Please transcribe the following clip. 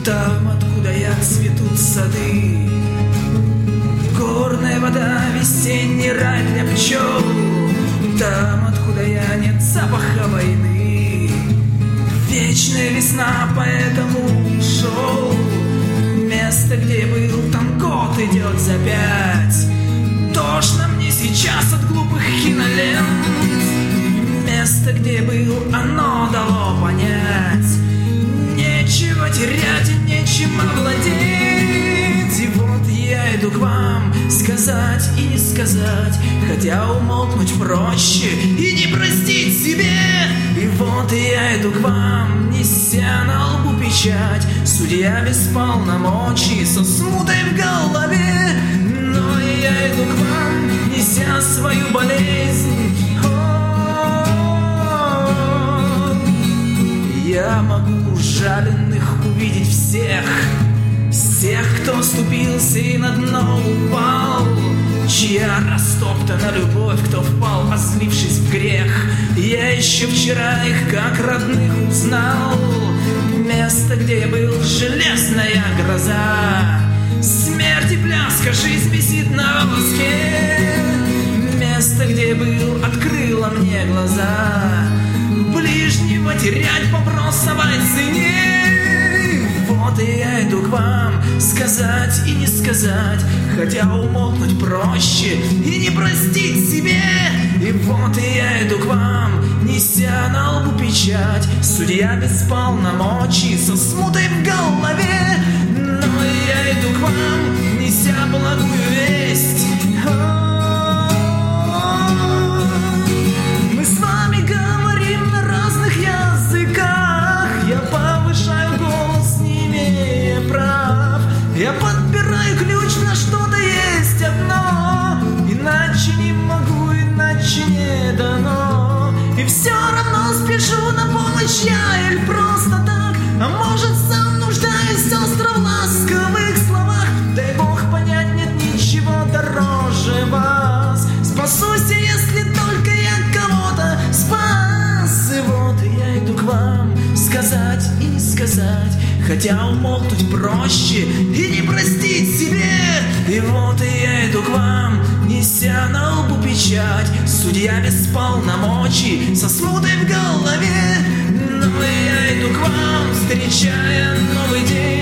Там, откуда я, цветут сады, горная вода, весенний рай для пчел. Там, откуда я, нет запаха войны, вечная весна, поэтому ушел. Место, где я был, там год идет за 5. Тошно мне сейчас от глупых кинолент. Место, где я был, оно дало понять: нечего терять и нечем овладеть. И вот я иду к вам, сказать и не сказать, хотя умолкнуть проще и не простить себе. И вот я иду к вам, неся на лбу печать, судья без полномочий, со смутой в голове. Но я иду к вам, неся свою болезнь. Я могу жаленных увидеть всех, всех, кто оступился и на дно упал, чья растоптана любовь, кто впал, озлившись в грех. Я еще вчера их как родных узнал. Место, где я был, железная гроза, смерть и пляска, жизнь висит на волоске. Место, где я был, открыло мне глаза, ближнего терять по бросовой цене. Вот и я иду к вам, сказать и не сказать, хотя умолкнуть проще и не простить себе. И вот и я иду к вам, неся на лбу печать, судья без полномочий, со смутой в голове. Но я иду к вам, неся благую весть. Мы с вами говорим на разных языках, я повышаю голос, не имея прав. Я подбираю ключ, на что-то есть одно, иначе не могу, иначе не дано. И все равно спешу на помощь я или просто так, а может сам нуждаюсь, остро в ласковых словах. Дай Бог понять, нет ничего дороже вас. Спасусь, если только я кого-то спас. И вот я иду к вам, сказать и не сказать, хотя умолкнуть проще и не простить себе. И вот я иду к вам, неся на лбу печать, судья без полномочий, со смутой в голове. Но я иду к вам, встречая новый день.